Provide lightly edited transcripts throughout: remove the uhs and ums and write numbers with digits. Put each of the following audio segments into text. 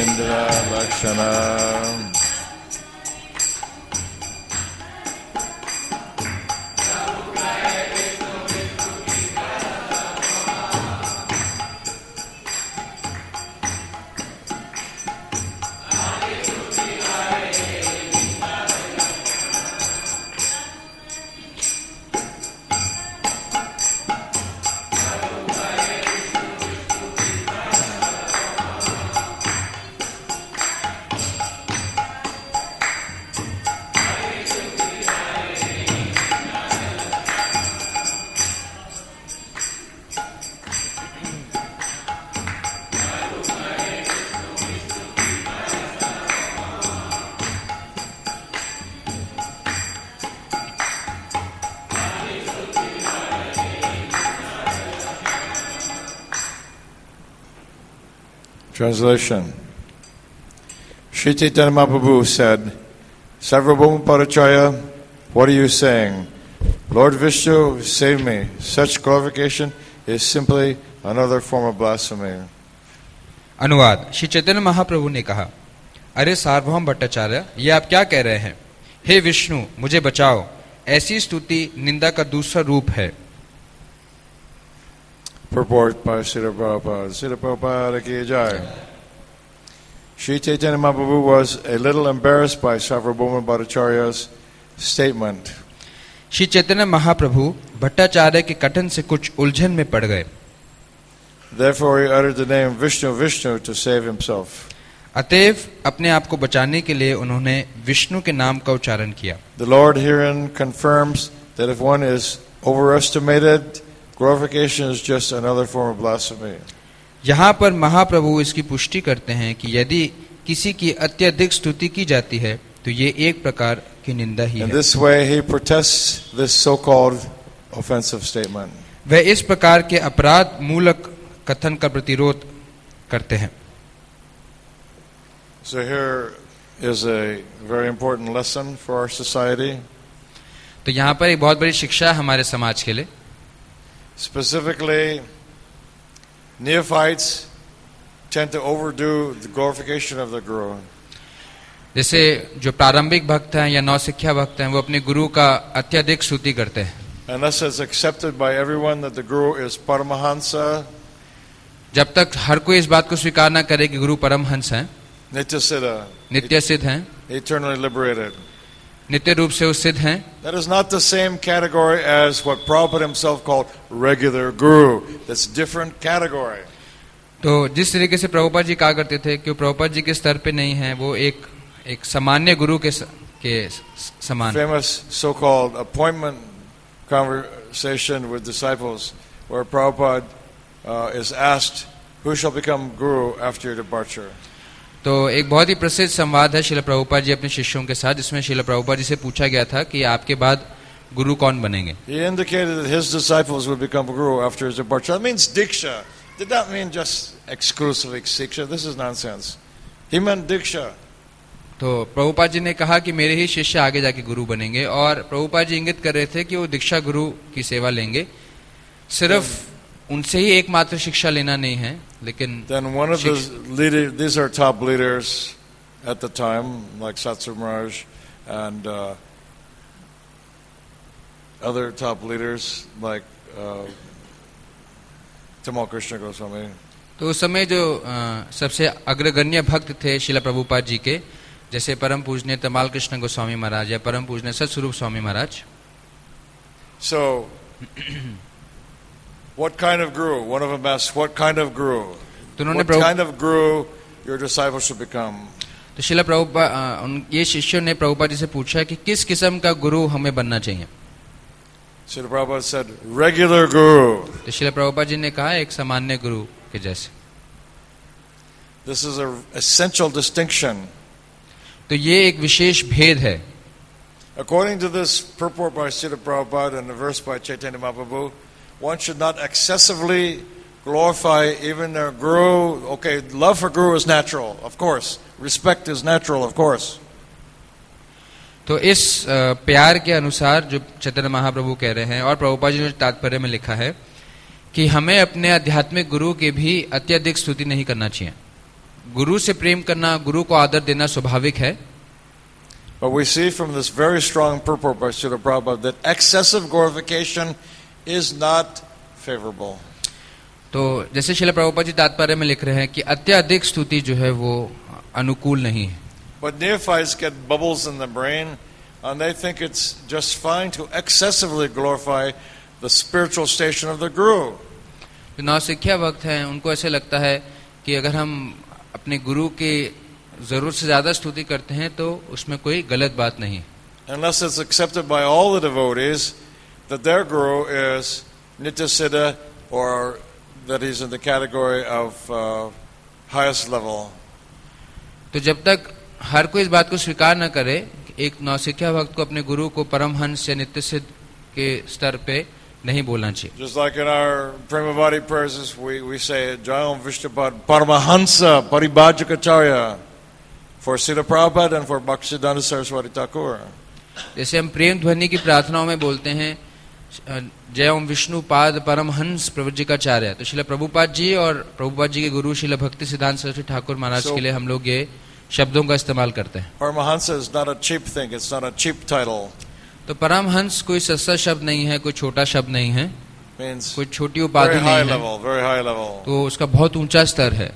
Indra Lakshana. Translation. Sri Chaitanya Mahaprabhu said, Sarvabhauma Paracaya, what are you saying? Lord Vishnu, save me. Such glorification is simply another form of blasphemy. अनुवाद. श्री चैतन्य महाप्रभु ने कहा, अरे सार्वभौम भट्टाचार्य, ये आप क्या कह रहे हैं? हे विष्णु, मुझे बचाओ. ऐसी स्तुति निंदा का दूसरा रूप है. Purport by Srila Prabhupada. Srila Prabhupada ki jai. Sri Chaitanya Mahaprabhu was a little embarrassed by Sarvabhauma Bhattacharya's statement. Shri Chaitanya Mahaprabhu Bhattacharya के कथन से कुछ उलझन में पड़ गए. Therefore he uttered the name Vishnu Vishnu to save himself. अतएव अपने आप को बचाने के लिए उन्होंने विष्णु के नाम का उच्चारण किया. The Lord herein confirms that if one is overestimated, glorification is just another form of blasphemy. यहाँ पर महाप्रभु इसकी पुष्टि करते हैं कि यदि किसी की अत्यधिक स्तुति की जाती है तो ये एक प्रकार की निंदा ही है. In this way he protests this so-called offensive statement. वह इस प्रकार के अपराध मूलक कथन का प्रतिरोध करते हैं. So here is a very important lesson for our society. तो यहाँ पर एक बहुत बड़ी शिक्षा है हमारे समाज के लिए. Specifically, neophytes tend to overdo the glorification of the Guru. जैसे जो प्रारंभिक भक्त हैं या नौसिख्या भक्त हैं वो अपने गुरु का अत्यधिक स्तुति करते हैं. Unless it's accepted by everyone that the Guru is Paramahansa, जब तक हर कोई इस बात को स्वीकार न करे कि गुरु परमहंस हैं, Nityasiddha, नित्य सिद्ध हैं, eternally liberated. नित्य रूप से उस सिद्ध हैं, That is not the same category as what Prabhupada himself called regular Guru. That's different category. तो जिस तरीके से प्रभुपाद जी कहा करते थे कि वो प्रभुपाद जी के स्तर पे नहीं है, वो एक सामान्य गुरु के समान. Famous so-called appointment conversation with disciples where Prabhupada is asked, who shall become Guru after your departure? तो एक बहुत ही प्रसिद्ध संवाद है श्रील प्रभुपाद जी अपने शिष्यों के साथ, जिसमें श्रील प्रभुपाद जी से पूछा गया था कि आपके बाद गुरु कौन बनेंगे. He indicated that his disciples would become Guru after his departure. That means Diksha. Did that mean just exclusively Siksha? This is nonsense. He meant Diksha. तो प्रभुपाद जी ने कहा कि मेरे ही शिष्य आगे जाके गुरु बनेंगे, और प्रभुपाद जी इंगित कर रहे थे कि वो दीक्षा गुरु की सेवा लेंगे. सिर्फ उनसे ही एकमात्र शिक्षा लेना नहीं है, लेकिन Then one of the leaders, these are top leaders at the time, like Satsur Maharaj and other top leaders like Tamal Krishna Goswami. तो उस समय जो सबसे अग्रगण्य भक्त थे शिला प्रभुपाद जी के, जैसे परम पूजनीय तमाल कृष्ण गोस्वामी महाराज या परम पूजनीय सत्स्वरूप Swami Maharaj. So, what kind of guru? One of them asks, what kind of guru? What kind of guru your disciples should become? तो शिला प्रभुपाद ये शिष्यों ने प्रभुपाद जी से पूछा कि किस किस्म का गुरु हमें बनना चाहिए. Srila Prabhupada said, regular guru. तो शिला प्रभुपाद जी ने कहा एक सामान्य गुरु के जैसे. This is an essential distinction. तो ये एक विशेष भेद है. According to this purport by Srila Prabhupada and the verse by Chaitanya Mahaprabhu, one should not excessively glorify even their guru. Okay, love for guru is natural, of course. Respect is natural, of course. तो इस प्यार के अनुसार जो चैतन्य महाप्रभु कह रहे हैं, और प्रभुपाद जी ने तात्पर्य में लिखा है कि हमें अपने आध्यात्मिक गुरु की भी अत्यधिक स्तुति नहीं करना चाहिए. गुरु से प्रेम करना, गुरु को आदर देना स्वाभाविक है. But we see from this very strong purport by Srila Prabhupada that excessive glorification is not favorable. तो जैसे श्रील प्रभुपाद जी तात्पर्य में लिख रहे हैं कि अत्यधिक स्तुति जो है वो अनुकूल नहीं है. But neophytes get bubbles in the brain and they think it's just fine to excessively glorify the spiritual station of the guru. जो नवशिक्षा भक्त हैं उनको ऐसे लगता है कि अगर हम अपने गुरु के जरूरत से ज्यादा स्तुति करते हैं तो उसमें कोई गलत बात नहीं. Unless it's accepted by all the devotees that their guru is Nityasiddha or that he's in the category of highest level. तो जब तक हर कोई इस बात को स्वीकार न करे, एक नवशिक्षा भक्त को अपने गुरु को परमहंस या नित्यसिद्ध के स्तर पे नहीं बोलना चाहिए. Just like in our Premavadi prayers, we say Jayam Vishnupad Paramahansa Paribhajikacharya for Srila Prabhupada and for Bhaktisiddhanta Saraswati Thakur. जैसे हम प्रेम ध्वनि की प्रार्थनाओं में बोलते हैं जय ओम विष्णुपाद परमहंस प्रवज्जिकाचार्य, तो श्रील प्रभुपाद जी और प्रभुपाद जी के गुरु श्रील भक्ति सिद्धांत सरस्वती ठाकुर महाराज के लिए हम लोग ये शब्दों का इस्तेमाल करते हैं. Paramahansa is not a cheap thing, it's not a cheap title. तो परमहंस कोई सस्ता शब्द नहीं है, कोई छोटा शब्द नहीं है, कोई छोटी उपाधि नहीं है. Very high level. तो उसका बहुत ऊंचा स्तर है.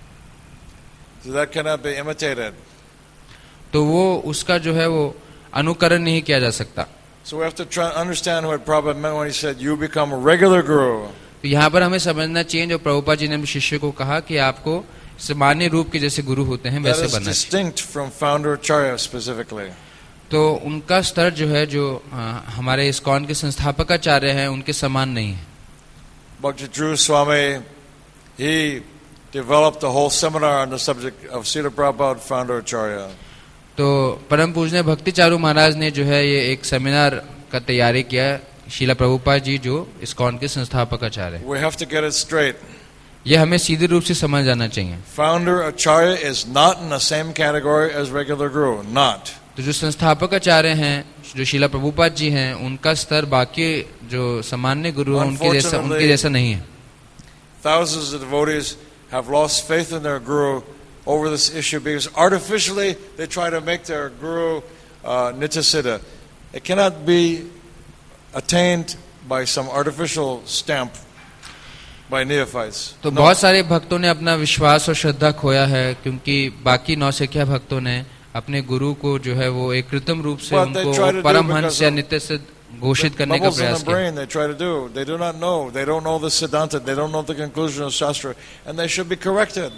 So that cannot be imitated. तो वो उसका जो है वो अनुकरण नहीं किया जा सकता. So we have to try to understand what Prabhupada meant when he said, "You become a regular guru." तो यहाँ पर हमें समझना चाहिए जो प्रभुपाद जी ने शिष्य को कहा कि आपको सामान्य रूप के जैसे गुरु होते हैं वैसे बनना चाहिए. Distinct from founder Acharya specifically. तो उनका स्तर जो है जो हमारे इस्कॉन के संस्थापकाचार्य हैं उनके समान नहीं है. Bhakti Dhruv Swami, he developed a whole seminar on the subject of Srila Prabhupada, founder Acharya. तो परम पूजनीय भक्ति चारू महाराज ने जो है ये एक सेमिनार का तैयारी किया, शीला प्रभुपाद जी जो इस्कॉन के संस्थापकाचार्य. We have to get it straight. ये हमें सीधे रूप से समझ जाना चाहिए. Founder Acharya is not in the same category as regular guru, not. तो जो संस्थापकाचार्य हैं, जो शीला प्रभुपाद जी हैं, उनका स्तर बाकी जो सामान्य गुरु हैं उनके जैसा नहीं है. Thousands of devotees have lost faith in their guru over this issue because artificially they try to make their guru Nityasiddha. It cannot be attained by some artificial stamp by neophytes. तो बहुत सारे भक्तों ने अपना विश्वास और श्रद्धा खोया है क्योंकि बाकी नौसिखिया भक्तों ने अपने गुरु को जो है वो एक कृत्रिम रूप से उनको परमहंस या नित्यसिद्ध घोषित करने का प्रयास किया. They try to do. They do not know. They don't know the Siddhanta. They don't know the conclusion of Shastra, and they should be corrected.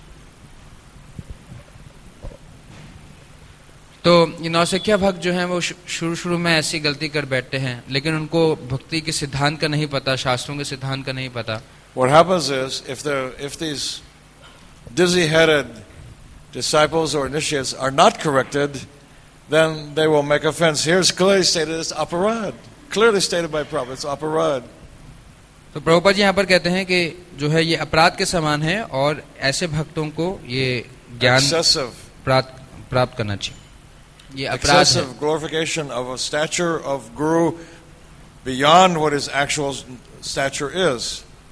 तो ये नौसिखिया भक्त जो हैं वो शुरू में ऐसी गलती कर बैठते हैं, लेकिन उनको भक्ति के सिद्धांत का नहीं पता, शास्त्रों के सिद्धांत का नहीं पता. What happens is if these dizzy-headed disciples or initiates are not corrected, then they will make offense. Here's clearly stated as aparad. Clearly stated by Prabhupada, it's aparad. तो प्रभुपाद जी यहाँ पर कहते हैं कि जो है ये अपराध के समान है और ऐसे भक्तों को ये ज्ञान प्राप्त करना चाहिए. ये अपराध है. Excessive glorification of a stature of guru beyond what his actual stature is.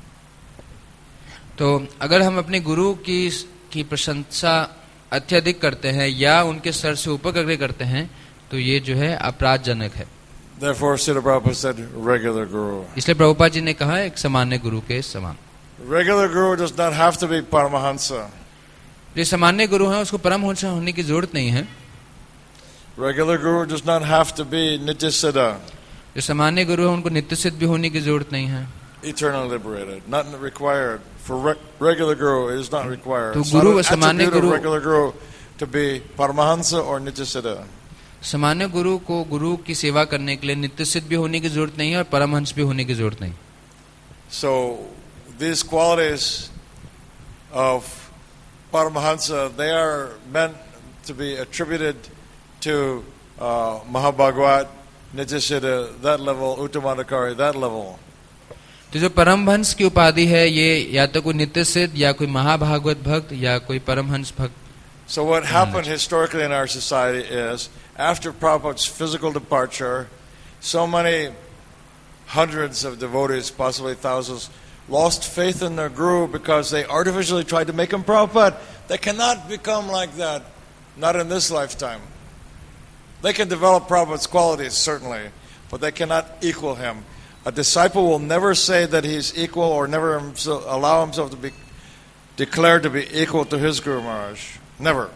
तो अगर हम अपने गुरु की प्रशंसा अत्यधिक करते हैं या उनके स्तर से ऊपर करके करते हैं तो ये जो है अपराधजनक है. Therefore, Srila Prabhupada said regular guru. इसलिए प्रभुपाद जी ने कहा एक सामान्य गुरु के समान. Regular guru does not have to be Paramahansa. जो सामान्य गुरु है उसको परमहंस होने की जरूरत नहीं है. Regular guru does not have to be Nityasiddha. जो सामान्य गुरु है उनको नित्यसिद्ध भी होने की जरूरत नहीं है. Eternally liberated, not required. For regular guru, it is not required. तो गुरु सामान्य गुरु regular guru to be Paramahansa or Nityasiddha. सामान्य गुरु को गुरु की सेवा करने के लिए नित्यसिद्ध भी होने की जरूरत नहीं है और परमहंस भी होने की जरूरत नहीं. So these qualities of Paramahansa, they are meant to be attributed to Mahabhagavat, Nityasiddha, that level, Uttamadhikari, that level. तो जो परमहंस की उपाधि है ये या तो कोई नित्यसिद्ध या कोई महाभागवत भक्त या कोई परमहंस भक्त. So what happened historically in our society is, after Prabhupada's physical departure, so many hundreds of devotees, possibly thousands, lost faith in their guru because they artificially tried to make him Prabhupada. They cannot become like that, not in this lifetime. They can develop Prabhupada's qualities, certainly, but they cannot equal him. A disciple will never say that he's equal or never allow himself to be declared to be equal to his Guru Maharaj. Never.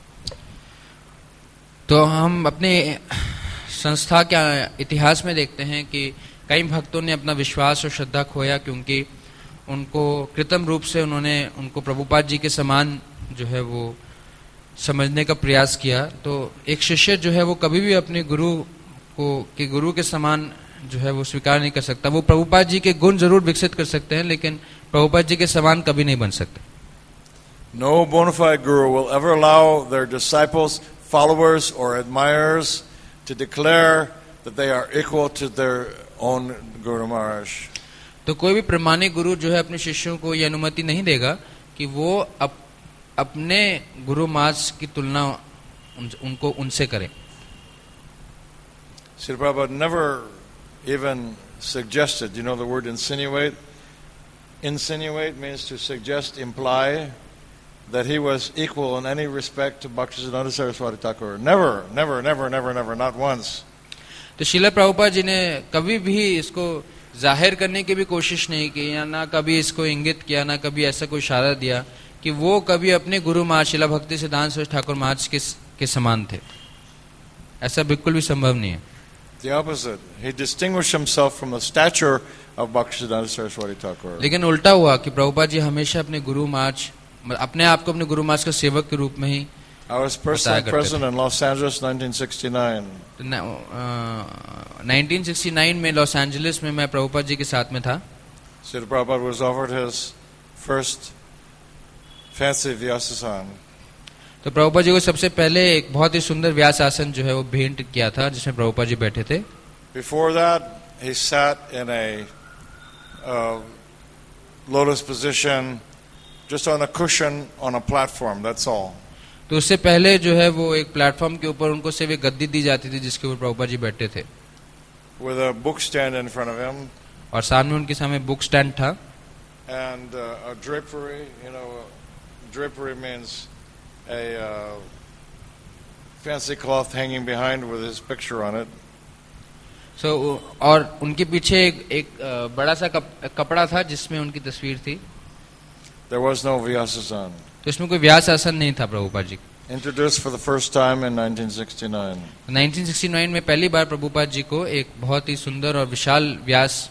तो हम अपने संस्था के इतिहास में देखते हैं कि कई भक्तों ने अपना विश्वास और श्रद्धा खोया, क्योंकि उनको कृत्रिम रूप से उन्होंने उनको प्रभुपाद जी के समान जो है वो समझने का प्रयास किया। तो एक शिष्य जो है वो कभी भी अपने गुरु के समान जो है वो स्वीकार नहीं कर सकता। वो प्रभुपाद जी के गुण जरूर विकसित कर सकते हैं, लेकिन प्रभुपाद जी के समान कभी नहीं बन सकते। No bona fide guru will ever allow their disciples, followers or admirers to declare that they are equal to their own Guru Maharaj. तो कोई भी प्रमाणिक गुरु जो है अपने शिष्यों को यह अनुमति नहीं देगा कि वो अपने गुरु महाराज की तुलना उनसे करें। Srila Prabhupada never even suggested, you know the word insinuate? Insinuate means to suggest, imply that he was equal in any respect to Bhaktisiddhanta Saraswati Thakur. Never, never, never, never, never, not once. तो श्रील प्रभुपाद जी ने कभी भी इसको जाहिर करने की भी कोशिश नहीं की, या ना कभी इसको इंगित किया, ना कभी ऐसा कोई इशारा दिया कि वो कभी अपने गुरु महाराज श्रील भक्ति सिद्धांत सरस्वती ठाकुर महाराज के समान थे। ऐसा बिल्कुल भी संभव नहीं है। The opposite. He distinguished himself from the stature of Bhaktisiddhanta Saraswati Thakur. लेकिन उल्टा हुआ कि प्रभुपाद जी हमेशा अपने गुरु महाराज, अपने आप को अपने गुरु महाराज का सेवक के रूप में ही I was personally present in Los Angeles 1969. 1969 में लॉस एंजलिस में मैं प्रभुपाद जी के साथ में था। Srila Prabhupada was offered his first fancy Vyasasana. तो प्रभुपाद जी को सबसे पहले एक बहुत ही सुंदर व्यास आसन जो है वो भेंट किया था, जिसमें प्रभुपाद जी बैठे थे। Before that, he sat in a lotus position, just on a cushion on a platform. That's all. तो उससे पहले जो है वो एक प्लेटफॉर्म के ऊपर उनको सिर्फ एक गद्दी दी जाती थी जिसके ऊपर प्रभुपाद जी बैठे थे। With a book stand in front of him. और सामने उनके सामने बुक स्टैंड था। And a drapery, you know, drapery means a fancy cloth hanging behind with his picture on it. So और उनके पीछे एक बड़ा सा कपड़ा था जिसमें उनकी तस्वीर थी। There was no Vyasasana. तो इसमें कोई व्यास आसन नहीं था Prabhupada ji. Introduced for the first time in 1969. 1969 में पहली बार प्रभुपाद जी को एक बहुत ही सुंदर और विशाल व्यास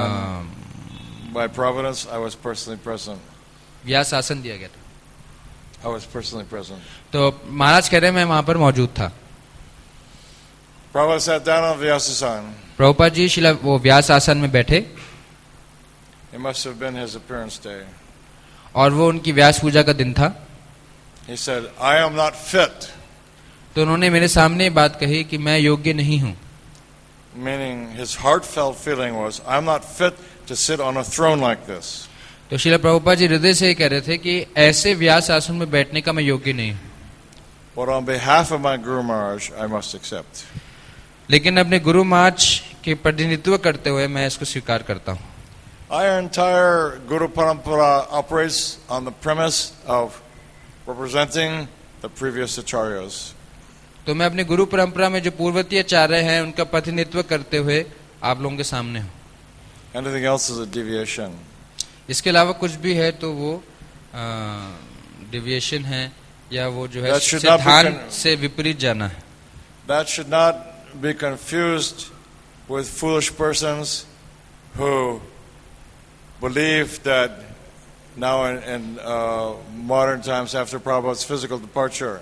By providence, I was personally present. व्यास आसन दिया गया था। I was personally present. तो महाराज कह रहे मैं वहां पर मौजूद था। Prabhupada sat down on Vyasasana. Prabhupada ji शिला वो व्यास आसन में बैठे। It must have been his appearance day. और वो उनकी व्यास पूजा का दिन था। He said, I am not fit. तो उन्होंने मेरे सामने बात कही कि मैं योग्य नहीं हूँ। Meaning his heartfelt feeling was, I am not fit to sit on a throne like this. तो श्रील प्रभुपाद जी हृदय से कह रहे थे कि ऐसे व्यास आसन में बैठने का मैं योग्य नहीं हूँ। But on behalf of my Guru Maharaj, I must accept. लेकिन अपने गुरु महाराज के प्रतिनिधित्व करते हुए मैं इसको स्वीकार करता हूँ। Our entire Guru Parampara operates on the premise of representing the previous acharyas. तो मैं अपने गुरु परंपरा में जो पूर्ववर्ती आचार्य हैं उनका प्रतिनिधित्व करते हुए आप लोगों के सामने हूँ। Anything else is a deviation. इसके अलावा कुछ भी है तो वो डिविएशन है या वो जो है सिद्धांत से विपरीत जाना है। That should not be confused with foolish persons who believe that now in modern times after Prabhupada's physical departure,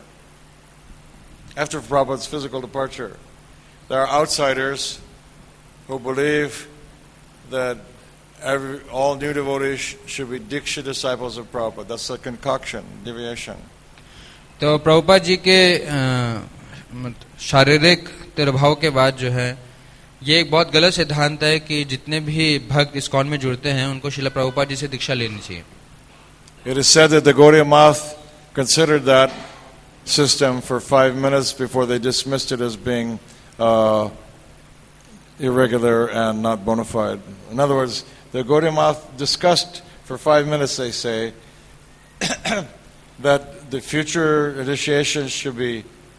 there are outsiders who believe that all new devotees should be Diksha disciples of Prabhupada. That's a concoction, deviation. तो प्रभुपाद जी के शारीरिक तिरभाव के बाद जो है ये एक बहुत गलत सिद्धांत है कि जितने भी भक्त इस्कॉन में जुड़ते हैं उनको श्रील प्रभुपाद जी से दीक्षा लेनी चाहिए। It is said that the Gaudiya Math considered that system for 5 minutes before they dismissed it as being irregular and not bona fide. In other words, the Gaudiya Math discussed for 5 minutes, they say, that the future initiations should be,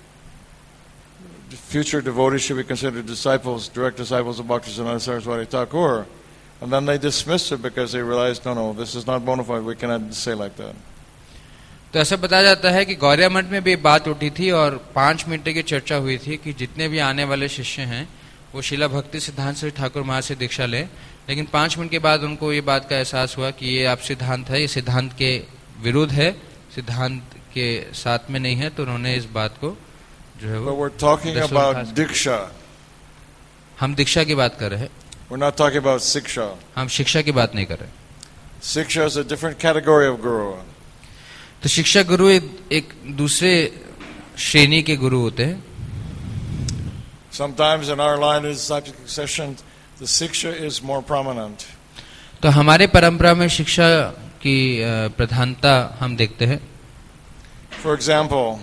the future devotees should be considered disciples, direct disciples of Bhaktisiddhanta Saraswati Thakur. And then they dismissed it because they realized, no, this is not bona fide, we cannot say like that. तो ऐसा बताया जाता है कि गौरिया मठ में भी बात उठी थी और 5 मिनट की चर्चा हुई थी कि जितने भी आने वाले शिष्य हैं वो शिला भक्ति सिद्धांत श्री ठाकुर महाराज से दीक्षा लें, लेकिन 5 मिनट के बाद उनको ये बात का एहसास हुआ कि ये आप सिद्धांत है, ये सिद्धांत के विरुद्ध है, सिद्धांत के साथ में नहीं है, तो उन्होंने इस बात को जो है But we're talking about Diksha. हम दीक्षा की बात कर रहे हैं, We're not talking about Siksha. हम शिक्षा की बात नहीं कर रहे. Siksha is a different category of guru. तो शिक्षा गुरु एक दूसरे श्रेणी के गुरु होते हैं. Sometimes in our line of discipleship succession, the Siksha is more prominent. तो हमारे परंपरा में शिक्षा की प्रधानता हम देखते हैं. For example,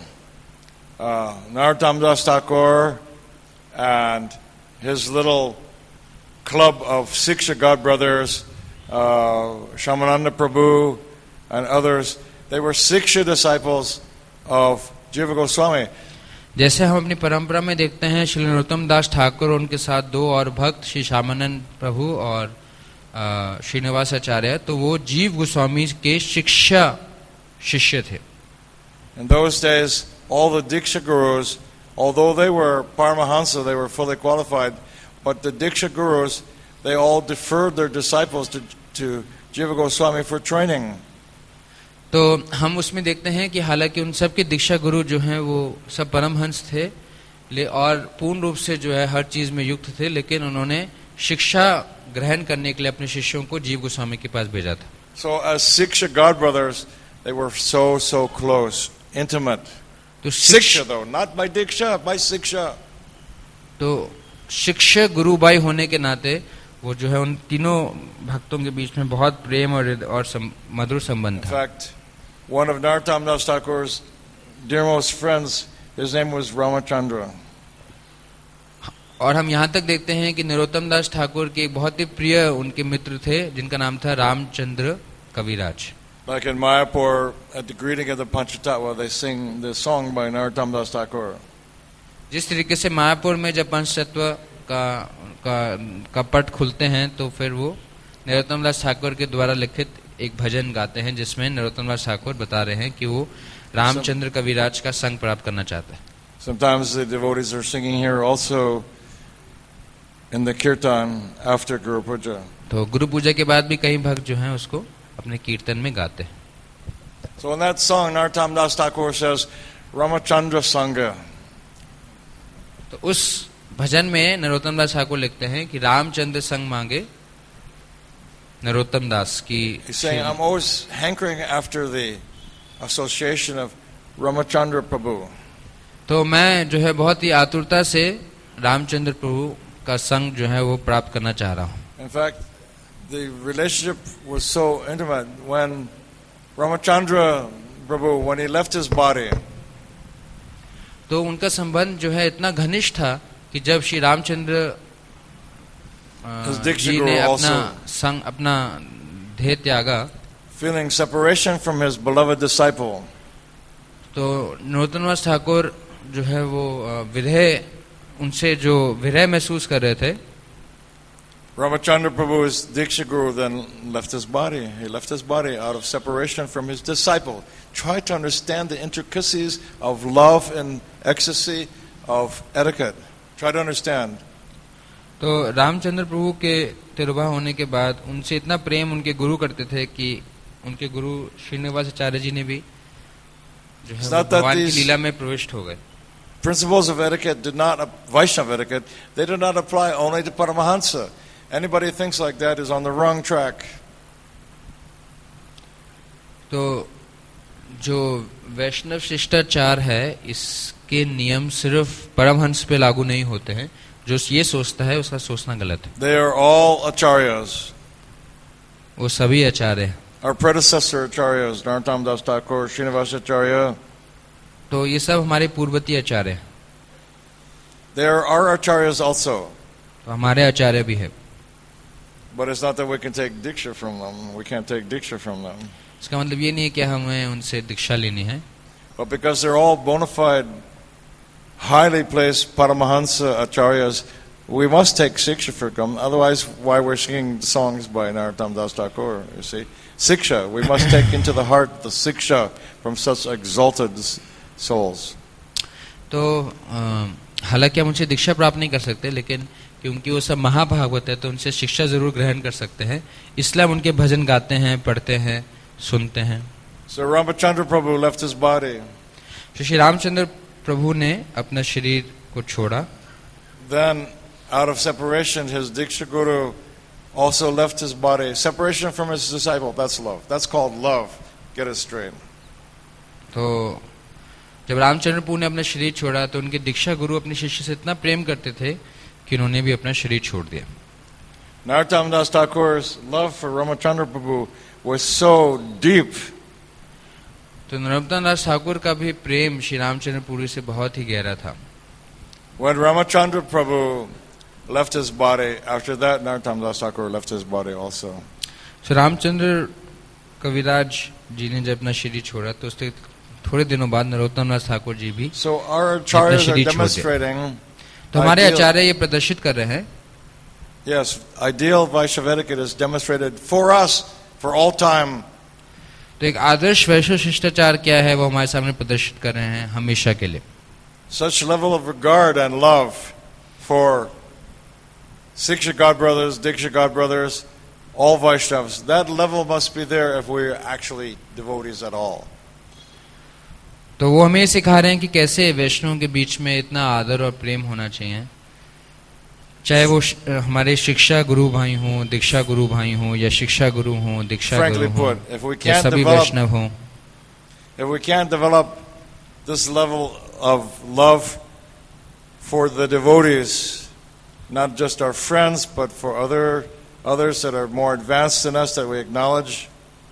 Narottam Das Thakur and his little club of Siksha Godbrothers, Shamananda Prabhu and others, they were Siksha disciples of Jiva Goswami. जैसे हम अपनी परंपरा में देखते हैं श्री नरोत्तम दास ठाकुर और उनके साथ 2 और भक्त श्री श्यामानंद प्रभु और श्रीनिवास आचार्य, तो वो जीव गोस्वामी के शिक्षा शिष्य थे. In those days, all the Diksha Gurus, although they were Paramahansa, they were fully qualified, but the Diksha Gurus, they all deferred their disciples to Jiva Goswami for training. तो हम उसमें देखते हैं कि हालांकि उन सब के दीक्षा गुरु जो हैं वो सब परमहंस थे और पूर्ण रूप से जो है हर चीज में युक्त थे, लेकिन उन्होंने शिक्षा ग्रहण करने के लिए अपने शिष्यों को जीव गोस्वामी के पास भेजा था. So as Siksha Godbrothers, they were so close, intimate. तो Siksha though, not by Diksha, by Siksha. तो शिक्षा गुरु भाई होने के नाते वो जो है उन तीनों भक्तों के बीच में बहुत प्रेम और मधुर संबंध था. In fact, one of Narottam Das Thakur's dearmost friends, his name was Ramachandra. और हम यहाँ तक देखते हैं कि नरोत्तम दास ठाकुर के एक बहुत ही प्रिय उनके मित्र थे जिनका नाम था रामचंद्र कविराज. Like in Mayapur, at the greeting of the Panchatattva, they sing the song by Narottam Das Thakur. जिस तरीके से मायापुर में जब पंचतत्व का पट खुलते हैं तो फिर वो नरोत्तम दास ठाकुर के द्वारा लिखित एक भजन गाते हैं जिसमें नरोत्तम दास ठाकुर बता रहे हैं कि वो रामचंद्र कविराज का संग प्राप्त करना चाहते हैं. Sometimes the devotees are singing here also in the kirtan after Guru Puja. तो गुरु पूजा के बाद भी कई भक्त जो हैं उसको अपने कीर्तन में गाते हैं. So in that song, Narottam Das Thakur says, Ramachandra Sangha. तो उस भजन में नरोत्तम दास ठाकुर लिखते हैं कि रामचंद्र संग मांगे नरोत्तम दास की. He's saying, I'm always hankering after the association of Ramachandra Prabhu. तो मैं जो है बहुत ही आतुरता से रामचंद्र प्रभु का संग जो है वो प्राप्त करना चाह रहा हूँ. In fact, the relationship was so intimate when Ramachandra Prabhu, when he left his body, तो उनका संबंध जो है इतना घनिष्ठ था कि जब श्री रामचंद्र जी ने अपना देह त्यागा, feeling separation from his beloved disciple, तो नरोत्तम दास ठाकुर जो है वो उनसे जो विरह महसूस कर रहे थे. Ramachandra Prabhu's Diksha Guru then left his body. He left his body out of separation from his disciple. Try to understand the intricacies of love and ecstasy of etiquette. Try to understand. तो रामचंद्र प्रभु के तिरुभा होने के बाद उनसे इतना प्रेम उनके गुरु करते थे कि उनके गुरु श्रीनिवास आचार्य जी ने भी जो है भगवान की लीला में प्रविष्ट हो गए. Principles of etiquette did not, Vaishnava etiquette, they did not apply only to Paramahansa. Anybody who thinks like that is on the wrong track. तो जो वैष्णव शिष्टाचार है इसके नियम सिर्फ परमहंस पे लागू नहीं होते हैं. जो ये सोचता है उसका सोचना गलत है. They are all acharyas. वो सभी आचार्य हैं. Our predecessor acharyas, Narottam Das Thakur, Srinivas Acharya. तो ये सब हमारे पूर्ववर्ती आचार्य हैं. They are our acharyas also. तो हमारे आचार्य भी है. But it's not that we can take diksha from them. We can't take diksha from them. इसका मतलब ये नहीं है कि हमें उनसे दीक्षा लेनी है. But because they're all bona fide, highly placed Paramahansa Acharyas, we must take Siksha for them. Otherwise, why we're singing songs by Narottam Das Thakur, you see? Siksha, we must take into the heart the Siksha from such exalted souls. तो हालांकि हम उनसे दीक्षा प्राप्त नहीं कर सकते, लेकिन क्योंकि वो सब महाभागवत है तो उनसे शिक्षा जरूर ग्रहण कर सकते हैं, इसलिए हम उनके भजन गाते हैं, पढ़ते हैं, सुनते हैं. So Ramachandra Prabhu left his body. Shri Ramchandra प्रभु ने अपना शरीर को छोड़ा. Then, out of separation, his Diksha Guru also left his body. Separation from his disciple, that's love. That's called love. Get it straight. तो जब रामचंद्र प्रभु ने अपना शरीर छोड़ा तो उनके दीक्षा गुरु अपने शिष्य से इतना प्रेम करते थे कि उन्होंने भी अपना शरीर छोड़ दिया. Narottam Das Thakur's love for Ramachandra Prabhu was so deep. तो नरोत्तम दास ठाकुर का भी प्रेम श्री रामचंद्र पुरी से बहुत ही गहरा था. When Ramachandra Prabhu left his body, after that Narottam Das Thakur left his body also. So Ramchandra कविराज जी ने जब अपना शरीर छोड़ा तो उसके थोड़े दिनों बाद नरोत्तम दास ठाकुर जी भी So our acharyas are demonstrating. तो हमारे आचार्य ये प्रदर्शित कर रहे हैं. Yes, ideal Vaishnava is demonstrated for us for all time. तो एक आदर्श वैष्णव शिष्टाचार क्या है वो हमारे सामने प्रदर्शित कर रहे हैं हमेशा के लिए. Such level of regard and love for Siksha God brothers, Diksha God brothers, all Vaishnavas. That level must be there if we're actually devotees at all. तो वो हमें सिखा रहे हैं कि कैसे वैष्णवों के बीच में इतना आदर और प्रेम होना चाहिए, चाहे वो हमारे शिक्षा गुरु भाई हों, दीक्षा गुरु भाई हों, या शिक्षा गुरु हों, दीक्षा गुरु हों, या सभी वैष्णव हों. If we can't develop this level of love for the devotees, not just our friends, but for others that are more advanced than us that we acknowledge.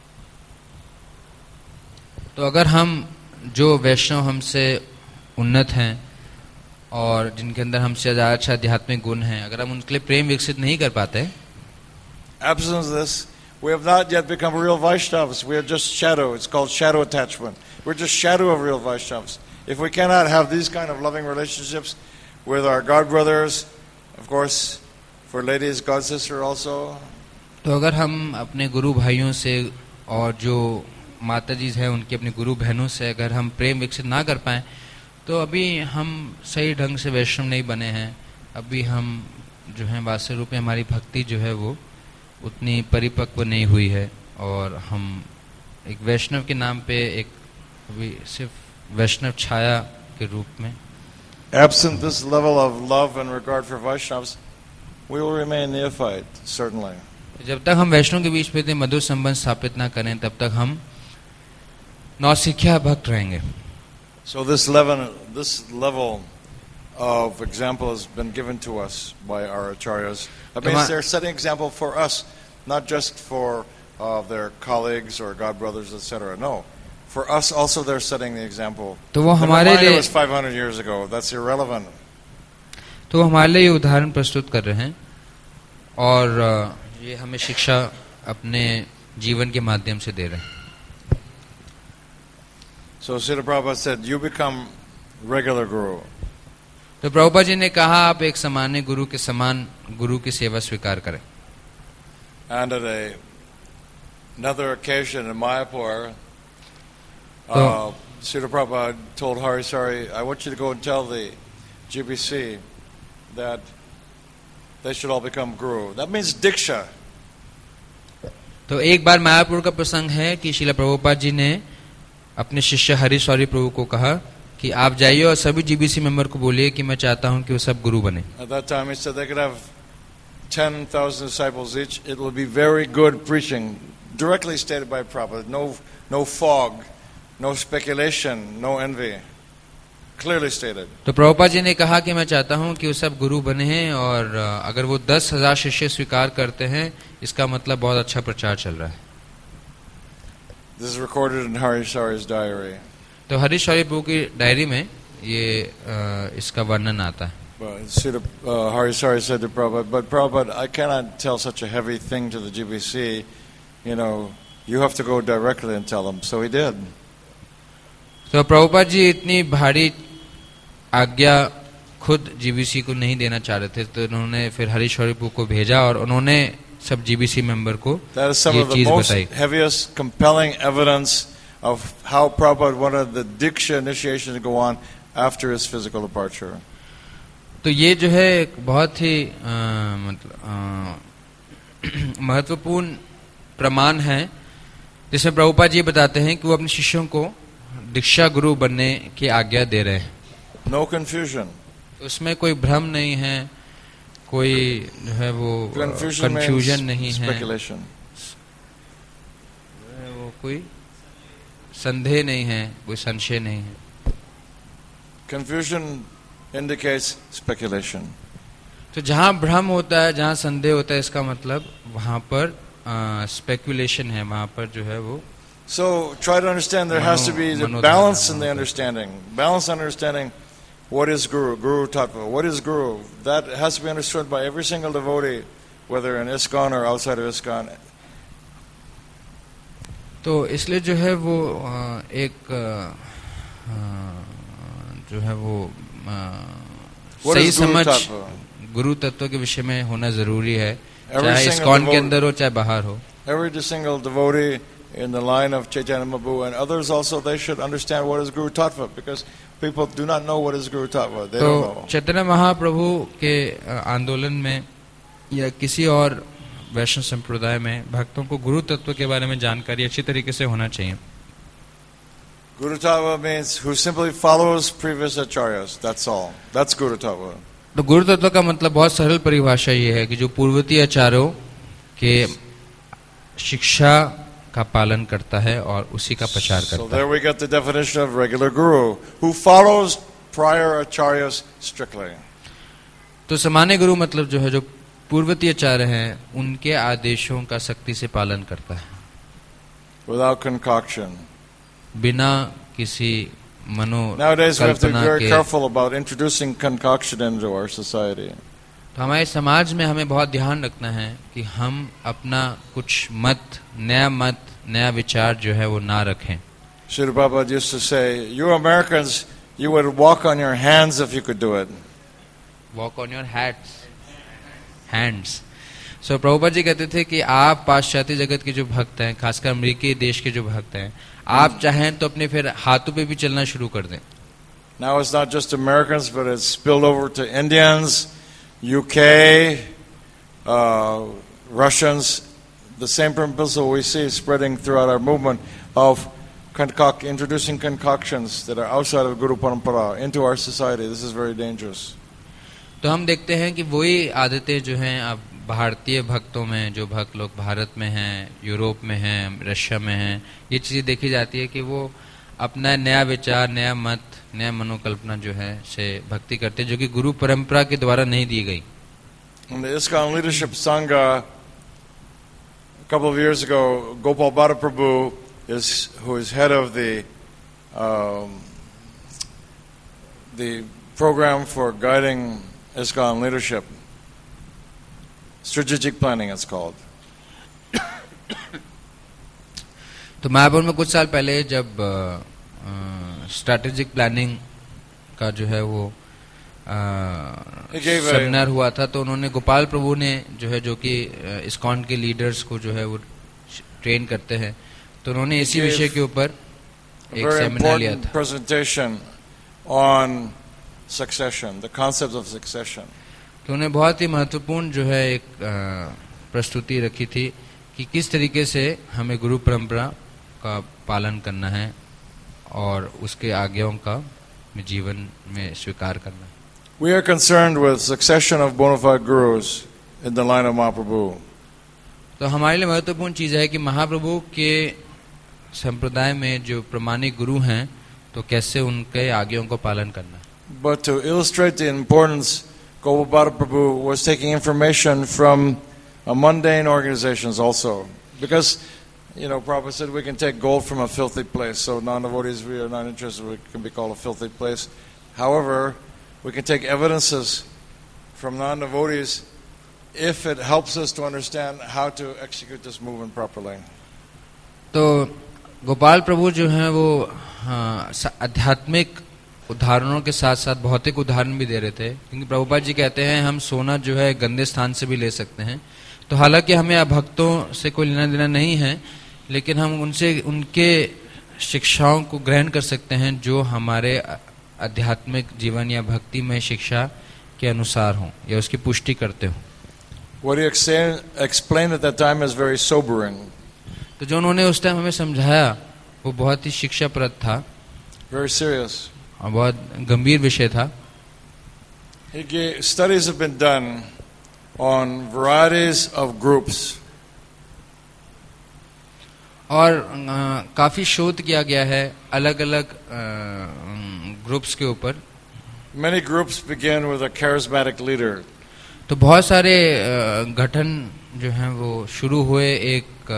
तो अगर हम जो वैष्णव हमसे उन्नत हैं और जिनके अंदर हमसे ज़्यादा अच्छा आध्यात्मिक गुण हैं, अगर हम उनके लिए प्रेम विकसित नहीं कर पाते, absence of this, we have not yet become real Vaishnavas. We are just shadow. It's called shadow attachment. We're just shadow of real Vaishnavas. If we cannot have these kind of loving relationships with our God brothers, of course, for ladies, God sister also. तो अगर हम अपने गुरु भाइयों से और जो माता जी हैं उनके अपने गुरु बहनों से अगर हम प्रेम विकसित ना कर पाएं, तो अभी हम सही ढंग से वैष्णव नहीं बने हैं. अभी हम जो है वास्तव रूप में हमारी भक्ति जो है वो उतनी परिपक्व नहीं हुई है, और हम एक वैष्णव के नाम पे एक अभी सिर्फ वैष्णव छाया के रूप में. Absent this level of love and regard for Vaishnavas, we will remain neophyte, certainly. जब तक हम वैष्णव के बीच में मधुर संबंध स्थापित ना करें तब तक हम नौसिखिया भक्त रहेंगे. So this level of example has been given to us by our acharyas. That means they're setting example for us, not just for their colleagues or God brothers, etc. No, for us also they're setting the example. तो वो हमारे लिए, it was 500 years ago. That's irrelevant. तो वो हमारे लिए उदाहरण प्रस्तुत कर रहे हैं और ये हमें शिक्षा अपने जीवन के माध्यम से दे रहे हैं. So Srila Prabhupada said, you become regular guru. तो प्रभुपाद जी ने कहा आप एक सामान्य गुरु के समान गुरु की सेवा स्वीकार करें. And at another occasion in Mayapur, Srila Prabhupada told Harisari, I want you to go and tell the GBC that they should all become guru. That means diksha. तो एक बार मायापुर का प्रसंग है कि श्रील प्रभुपाद जी ने अपने शिष्य हरीश्वरी प्रभु को कहा कि आप जाइए और सभी जीबीसी मेंबर को बोलिए कि मैं चाहता हूं कि वो सब गुरु बने. At that time he said they could have 10,000 disciples each. It will be very good preaching, directly stated by Prabhupada. No fog, no speculation, no envy. Clearly stated. तो प्रभुपाद जी ने कहा कि मैं चाहता हूं कि वो सब गुरु बने हैं और अगर वो 10,000 शिष्य स्वीकार करते हैं इसका मतलब बहुत अच्छा प्रचार चल रहा है. This is recorded in Harisari's diary. तो हरीश्वरी प्रभु की डायरी में ये इसका वर्णन आता है. Harisari said to Prabhupada, but Prabhupada, I cannot tell such a heavy thing to the GBC. You have to go directly and tell them. So he did. तो प्रभुपाद जी इतनी भारी आज्ञा खुद जीबीसी को नहीं देना चाह रहे थे, तो उन्होंने फिर हरीश हरिपू को भेजा और उन्होंने सब जीबीसी मेंबर को ये चीज बताई. Heaviest compelling evidence of how Prabhupada wanted the Diksha initiation to go on after his physical departure. तो ये जो है एक बहुत ही महत्वपूर्ण प्रमाण है जिसमें प्रभुपाद जी बताते हैं कि वो अपने शिष्यों को दीक्षा गुरु बनने की आज्ञा दे रहे हैं. No confusion. उसमें कोई भ्रम नहीं है, कोई जो है वो कंफ्यूजन नहीं है, वो कोई संदेह नहीं है, कोई संशय नहीं है. Confusion indicates speculation. तो जहाँ भ्रम होता है, जहाँ संदेह होता है, इसका मतलब वहाँ पर स्पेकुलेशन है, वहाँ पर जो है वो. So try to understand there has to be the balance in the understanding. Balanced understanding. What is Guru? Guru Tattva. What is Guru? That has to be understood by every single devotee, whether in ISKCON or outside of ISKCON. तो इसलिए जो है वो एक जो है वो सही समझ गुरु तत्व के विषय में होना जरूरी है, चाहे ISKCON के अंदर हो चाहे बाहर हो. Every single devotee in the line of Chaitanya Mahaprabhu and others also, they should understand what is Guru Tattva, because people do not know what is Guru Tattva. They don't know. Chaitanya Mahaprabhu के आंदोलन में या किसी और वैष्णव संप्रदाय में भक्तों को गुरु तत्व के बारे में जानकारी अच्छी तरीके से होना चाहिए. Guru Tattva means who simply follows previous acharyas. That's all. That's Guru Tattva. तो गुरु तत्व का मतलब बहुत सरल परिभाषा ये है कि जो पूर्ववर्ती आचार्यों के शिक्षा का पालन करता है और उसी का प्रचार करता है. So there we get the definition of regular guru, who follows prior acharyas strictly. तो सामान्य गुरु मतलब जो है जो पूर्ववर्ती आचार्य हैं उनके आदेशों का सख्ती से पालन करता है. Without concoction. बिना किसी मनो. Nowadays we have to be very careful about introducing concoction into our society. तो हमारे समाज में हमें बहुत ध्यान रखना है कि हम अपना कुछ मत, नया विचार जो है वो ना रखें. Srila Prabhupada used to say, you Americans, you would walk on your hands if you could do it. Walk on your hands. So Prabhupada ji कहते थे कि आप पाश्चात्य जगत के जो भक्त हैं, खासकर अमेरिकी देश के जो भक्त हैं, आप चाहें तो अपने फिर हाथों पे भी चलना शुरू कर दें. Now it's not just Americans, but it's spilled over to Indians, UK, Russians. The same principle we see spreading throughout our movement of introducing concoctions that are outside of Guru Parampara into our society. This is very dangerous. तो हम देखते हैं कि वही आदतें जो हैं अब भारतीय भक्तों में, जो भक्त लोग भारत में हैं, यूरोप में हैं, रशिया में हैं, ये चीजें देखी जाती है कि वो अपना नया विचार, नया मत, नया मनोकल्पना जो है से भक्ति करते हैं, जो कि गुरु परंपरा के द्वारा नहीं दी गई. In the ISKCON Leadership Sangha, a couple of years ago, Gopal Bhatta Prabhu, who is head of the program for guiding ISKCON leadership, strategic planning it's called. तो महापुर में कुछ साल पहले जब स्ट्रैटेजिक प्लानिंग का जो है वो सेमिनार हुआ था, तो उन्होंने गोपाल प्रभु ने जो है, जो कि ISKCON के लीडर्स को जो है वो ट्रेन करते हैं, तो उन्होंने इसी विषय के ऊपर एक सेमिनार लिया था. Presentation on succession, the concept of succession. तो उन्हें बहुत ही महत्वपूर्ण जो है एक प्रस्तुति रखी थी कि किस तरीके से हमें गुरु परंपरा का पालन करना है और उसके आज्ञाओं का जीवन में स्वीकार करना है. We are concerned with succession of bona fide gurus in the line of Mahaprabhu. तो हमारे लिए महत्वपूर्ण चीज है कि महाप्रभु के संप्रदाय में जो प्रमाणिक गुरु हैं, तो कैसे उनके आज्ञाओं को पालन करना है. But to illustrate the importance, Gopal Bhatta Prabhu was taking information from mundane organizations also. Because, Prabhupada said we can take gold from a filthy place. So non-devotees, we are not interested, we can be called a filthy place. However, we can take evidences from non-devotees if it helps us to understand how to execute this movement properly. तो गोपाल प्रभु जो हैं वो आध्यात्मिक उदाहरणों के साथ साथ भौतिक उदाहरण भी दे रहे थे, क्योंकि प्रभुपाद जी कहते हैं हम सोना जो है गंदे स्थान से भी ले सकते हैं। तो हालांकि हमें भक्तों से कोई लेना देना नहीं है, लेकिन हम उनसे उनके शिक्षाओं को ग्रहण कर सकते हैं जो हमारे आध्यात्मिक जीवन या भक्ति में शिक्षा के अनुसार हो या उसकी पुष्टि करते हो। What he explained at that time is very sobering. तो जो उन्होंने उस टाइम हमें समझाया वो बहुत ही शिक्षाप्रद था, very serious. और बहुत गंभीर विषय था। Studies have been done on varieties of groups. और काफी शोध किया गया है अलग अलग ग्रुप्स के ऊपर। Many groups begin with a charismatic leader. तो बहुत सारे गठन जो हैं वो शुरू हुए एक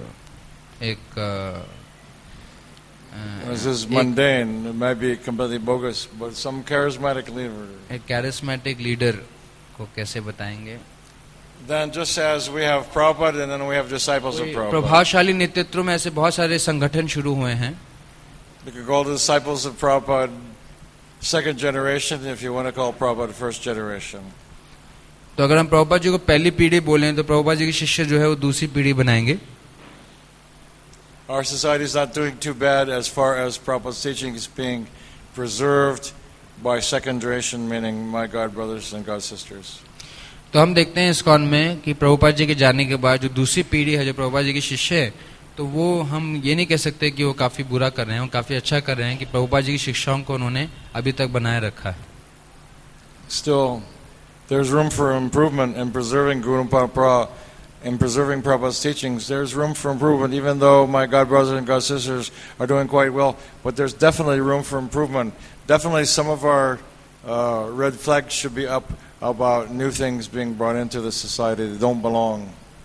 This is mundane, it might be completely bogus, but some charismatic leader. एक charismatic leader को कैसे बताएंगे? Then just as we have Prabhupada and then we have disciples of Prabhupada. प्रभावशाली नेतृत्व में ऐसे बहुत सारे संगठन शुरू हुए हैं। We could call the disciples of Prabhupada second generation, if you want to call Prabhupada first generation. तो अगर हम प्रभुपाद जी को पहली पीढ़ी बोलें तो प्रभुपाद जी के शिष्य जो है वो दूसरी पीढ़ी बनाएंगे। Our society is not doing too bad as far as Prabhupada's teaching is being preserved by second generation, meaning my God brothers and God sisters. तो हम देखते हैं इस्कॉन में कि प्रभुपाद जी के जाने के बाद जो दूसरी पीढ़ी है जो प्रभुपाद जी के शिष्य है, तो वो हम ये नहीं कह सकते कि वो काफी बुरा कर रहे हैं, वो काफी अच्छा कर रहे हैं कि प्रभुपाद जी की शिक्षाओं को उन्होंने अभी तक बनाए रखा है। Still, there's room for improvement in preserving Guru Parampara, in preserving Prabhupada's teachings. There's room for improvement, even though my God brothers and God sisters are doing quite well. But there's definitely room for improvement. Definitely, some of our red flags should be up about new things being brought into the society that don't belong.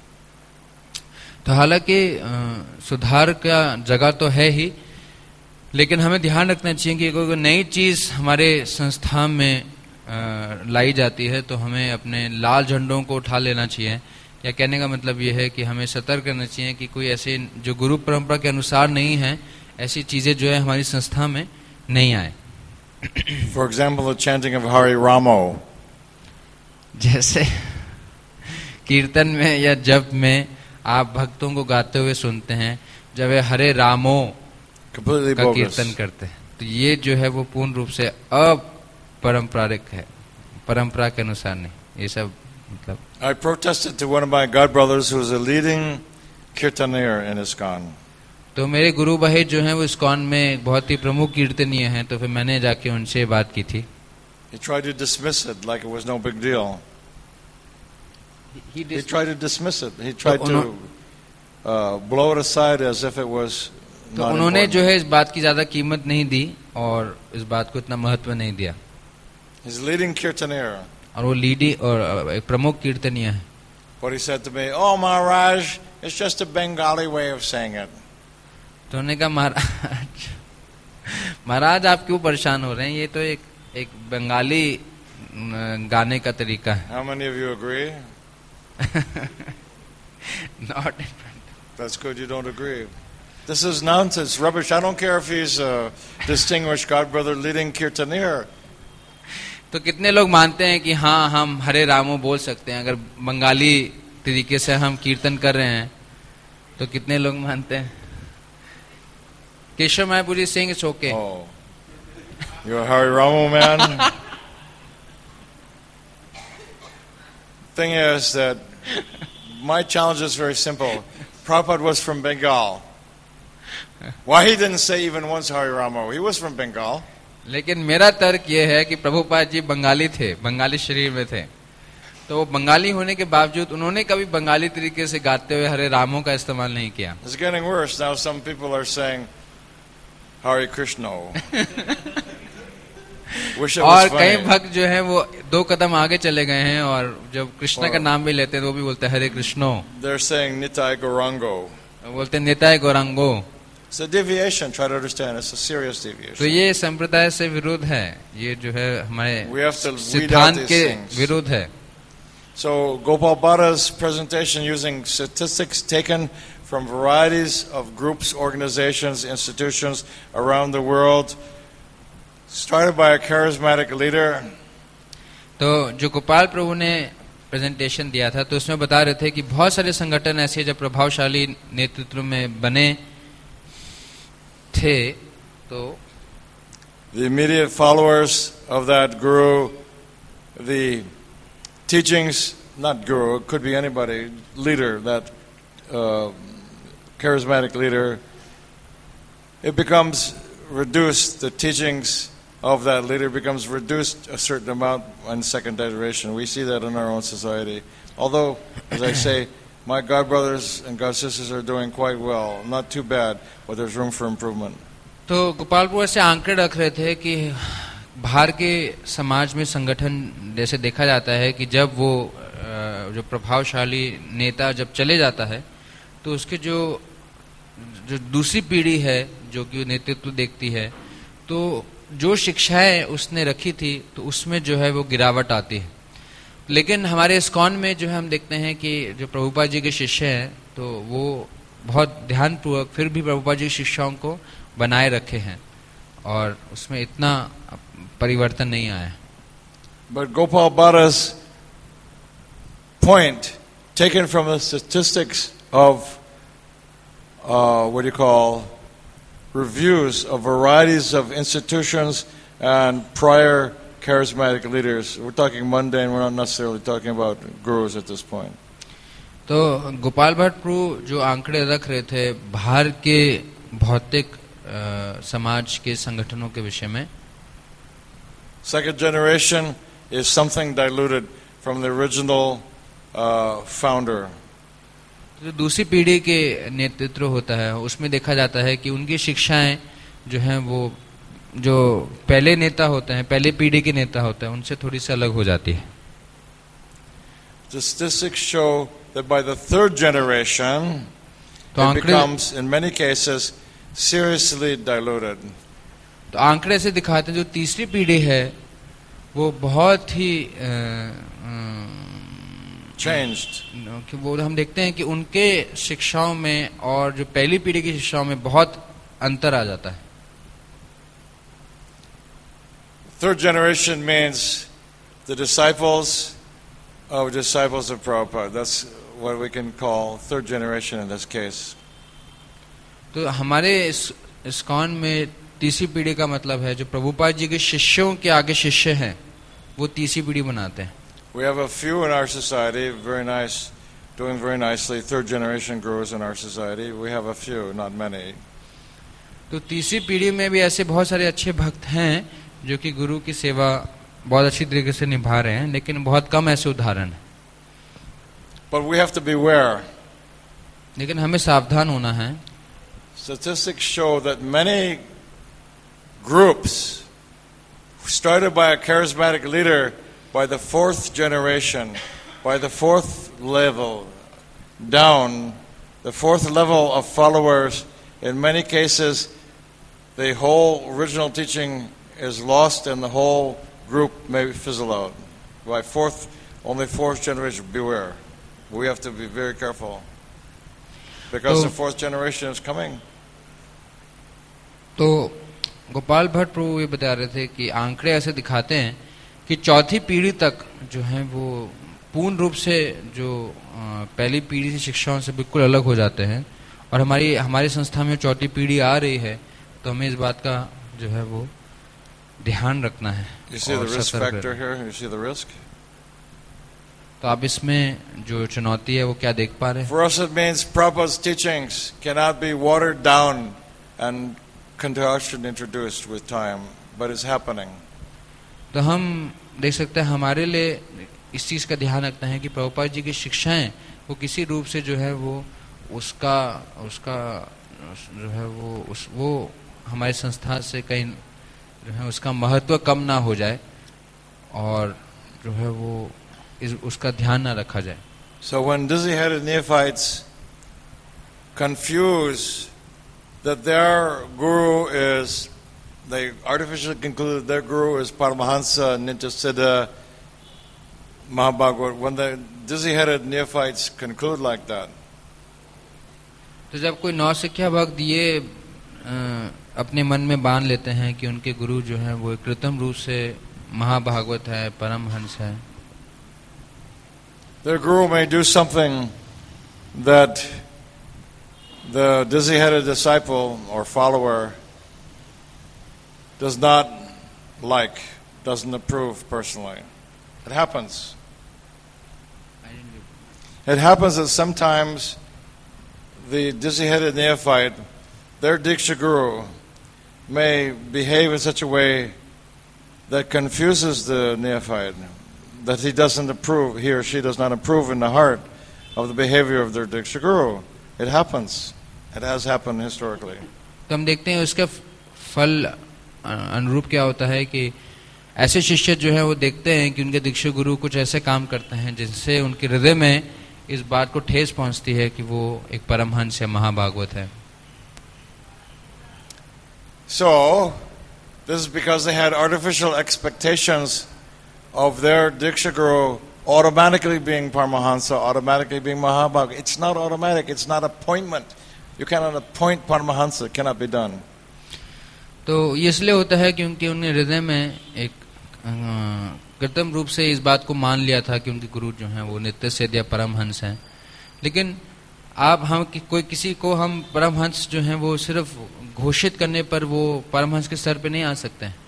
तो हालांकि सुधार का जगह तो है ही, लेकिन हमें ध्यान रखना चाहिए कि कोई नई चीज हमारे संस्था में लाई जाती है तो हमें अपने लाल झंडों को उठा लेना चाहिए। या कहने का मतलब ये है कि हमें सतर्क करना चाहिए कि कोई ऐसे जो गुरु परंपरा के अनुसार नहीं है ऐसी चीजें जो है हमारी संस्था में नहीं आए। For example, the chanting of Hari Ramo. जैसे कीर्तन में या जप में आप भक्तों को गाते हुए सुनते हैं जब वे हरे रामो का कीर्तन करते हैं, तो ये जो है वो पूर्ण रूप से अपरंपरारिक है, परंपरा के अनुसार नहीं। ये सब मतलब I protested to one of my god brothers who is a leading kirtanier in ISKCON. तो मेरे गुरु भाई जो हैं वो ISKCON में बहुत ही प्रमुख कीर्तनीय हैं, तो फिर मैंने जाके उनसे बात की थी। He tried to dismiss it like it was no big deal. He tried to dismiss it. He tried to blow it aside as if it was not important. तो उन्होंने जो है इस बात की ज्यादा कीमत नहीं दी और इस बात को इतना महत्व नहीं दिया। He's leading kirtanier. और वो लीडी और एक प्रमुख कीर्तनीय है। But he said to me, "Oh Maharaj, it's just a Bengali way of saying it." तो उन्होंने कहा महाराज आप क्यों परेशान हो रहे हैं, ये तो एक बंगाली गाने का तरीका है। How many of you agree? Not. That's good. You don't agree. This is nonsense, rubbish. I don't care if he's a distinguished God brother leading kirtanier. तो कितने लोग मानते हैं कि हाँ हम हरे रामो बोल सकते हैं अगर बंगाली तरीके से हम कीर्तन कर रहे हैं, तो कितने लोग मानते हैं? Keshav Mayapuri Singh it's okay. Oh, you're a Hari Ramo man. Thing is that my challenge is very simple. Prabhupada was from Bengal. Why he didn't say even once Hari Ramo? He was from Bengal. लेकिन मेरा तर्क ये है कि प्रभुपाद जी बंगाली थे, बंगाली शरीर में थे, तो वो बंगाली होने के बावजूद उन्होंने कभी बंगाली तरीके से गाते हुए हरे रामों का इस्तेमाल नहीं किया। It's getting worse now. Some people are saying Hare Krishna. और कई भक्त जो हैं वो 2 कदम आगे चले गए हैं और जब कृष्णा का नाम भी लेते हैं तो वो भी बोलते हैं हरे कृष्णो। They're saying Nitai Gaurango. बोलते हैं Nitai Gauranga. It's a deviation. Try to understand. It's a serious deviation. तो ये संप्रदाय से विरुद्ध है, ये जो है हमारे We have to weed out सिद्धांत these के things. विरुद्ध है। So Gopal Bhatta's presentation using statistics taken from varieties of groups, organizations, institutions around the world, started by a charismatic leader. तो जो गोपाल प्रभु ने प्रेजेंटेशन दिया था तो उसमें बता रहे थे कि बहुत सारे संगठन ऐसे जब प्रभावशाली नेतृत्व में बने थे तो The immediate followers of that guru, the teachings, not guru, it could be anybody, leader, that charismatic leader, it becomes reduced, the teachings of that leader becomes reduced a certain amount in second generation. We see that in our own society. Although, as I say, my God brothers and God sisters are doing quite well, not too bad, but there's room for improvement. तो गोपालपुर से आंकड़े रख रहे थे कि बाहर के समाज में संगठन जैसे देखा जाता है कि जब वो जो प्रभावशाली नेता जब चले जाता है तो उसके जो दूसरी पीढ़ी है जो कि नेतृत्व देखती है तो जो शिक्षाएं उसने रखी थी तो उसमें जो है वो गिरावट आती है। लेकिन हमारे इस्कॉन में जो है हम देखते हैं कि जो प्रभुपाद जी के शिष्य हैं तो वो बहुत ध्यानपूर्वक फिर भी प्रभुपाद जी की शिक्षाओं को बनाए रखे हैं और उसमें इतना परिवर्तन नहीं आया। But Gopal Bhatta's point, taken from the statistics of what do you call reviews of varieties of institutions and prior charismatic leaders. We're talking mundane. We're not necessarily talking about gurus at this point. तो गोपाल भट्ट प्रभु जो आंकड़े रख रहे थे बाहर के भौतिक समाज के संगठनों के विषय में Second generation is something diluted from the original founder. जो दूसरी पीढ़ी के नेतृत्व होता है उसमें देखा जाता है कि उनकी शिक्षाएं जो हैं वो जो पहले नेता होते हैं पहले पीढ़ी के नेता होते हैं उनसे थोड़ी सी अलग हो जाती है। The statistics show that by the third generation it becomes in many cases seriously diluted. तो आंकड़े से दिखाते हैं जो तीसरी पीढ़ी है वो बहुत ही changed. कि वो हम देखते हैं कि उनके शिक्षाओं में और जो पहली पीढ़ी की शिक्षाओं में बहुत अंतर आ जाता है। Third generation means the disciples of Prabhupada. That's what we can call third generation in this case. तो हमारे इस्कॉन में तीसरी पीढ़ी का मतलब है जो प्रभुपाद जी के शिष्यों के आगे शिष्य हैं वो तीसरी पीढ़ी बनाते हैं। We have a few in our society, very nice, doing very nicely, third generation gurus in our society. We have a few, not many. तो तीसरी पीढ़ी में भी ऐसे बहुत सारे अच्छे भक्त हैं जो कि गुरु की सेवा बहुत अच्छी तरीके से निभा रहे हैं लेकिन बहुत कम ऐसे उदाहरण हैं। But we have to beware. लेकिन हमें सावधान होना है। Statistics show that many groups started by a charismatic leader by the fourth generation, by the fourth level down, the fourth level of followers, in many cases the whole original teaching is lost and the whole group may fizzle out. By only fourth generation, beware. We have to be very careful because the fourth generation is coming. तो गोपाल भट्ट प्रभु ये बता रहे थे कि आंकड़े ऐसे दिखाते हैं कि चौथी पीढ़ी तक जो है वो पूर्ण रूप से जो पहली पीढ़ी की शिक्षाओं से बिल्कुल अलग हो जाते हैं और हमारी संस्था में चौथी पीढ़ी आ रही है तो हमें इस बात का जो है वो ध्यान रखना है। You see the risk factor here? You see the risk? तो आप इसमें जो चुनौती है वो क्या देख पा रहे हैं? For us it means Prabhupada's teachings cannot be watered down and contortion introduced with time, but it's happening. तो हम देख सकते हैं हमारे लिए इस चीज का ध्यान रखना है कि प्रभुपाद जी की शिक्षाएं वो किसी रूप से जो है वो उसका जो है वो हमारी संस्था से कहीं जो है उसका महत्व कम ना हो जाए और जो है वो उसका ध्यान ना रखा जाए। So when dizzy-headed neophytes confuse that their guru is, they artificially concluded their guru is Paramahansa, Nityasiddha, Mahabhagavad. When the dizzy-headed neophytes conclude like that, तो जब कोई नौसिखिया भक्त ये अपने मन में बांध लेते हैं कि उनके गुरु जो हैं वो कृत्रिम रूप से महाभागवत है, परमहंस है, their guru may do something that the dizzy-headed disciple or follower does not like, doesn't approve personally. It happens. It happens that sometimes the dizzy-headed neophyte, their Diksha Guru, may behave in such a way that confuses the neophyte, that he doesn't approve, he or she does not approve in the heart of the behavior of their Diksha Guru. It happens. It has happened historically. तो हम देखते हैं उसका फल अनुरूप क्या होता है कि ऐसे शिष्य जो है वो देखते हैं कि उनके दीक्षा गुरु कुछ ऐसे काम करते हैं जिनसे उनके हृदय में इस बात को ठेस पहुंचती है कि वो एक परमहंस है, महाभागवत है. So, this is because they had artificial expectations of their Diksha Guru automatically being Paramahansa, automatically being Mahabhagavad. It's not automatic, it's not appointment. You cannot appoint Paramahansa, it cannot be done. तो ये इसलिए होता है क्योंकि उन्हें हृदय में एक कृत्रिम रूप से इस बात को मान लिया था कि उनके गुरु जो हैं वो नित्य सिद्ध या परमहंस हैं. लेकिन आप हम कोई किसी को हम परमहंस जो हैं वो सिर्फ घोषित करने पर वो परमहंस के स्तर पे नहीं आ सकते हैं,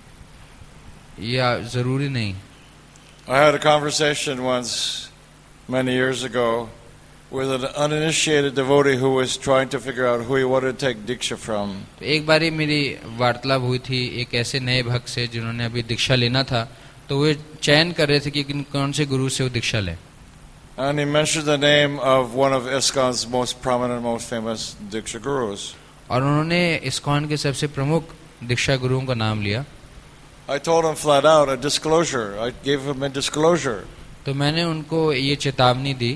ये जरूरी नहीं. I had a conversation once many years ago with an uninitiated devotee who was trying to figure out who he wanted to take diksha from. तो एक बारी मेरी वार्तालाप हुई थी एक ऐसे नए भक्त से जिन्होंने अभी दीक्षा लेना था, तो वे चयन कर रहे थे कि कौन से गुरु से वो दीक्षा लें. And he mentioned the name of one of ISKCON's most prominent, most famous diksha gurus. और उन्होंने ISKCON के सबसे प्रमुख दीक्षा गुरुओं का नाम लिया. I told him flat out a disclosure. I gave him a disclosure. तो मैंने उनको ये चेतावनी दी.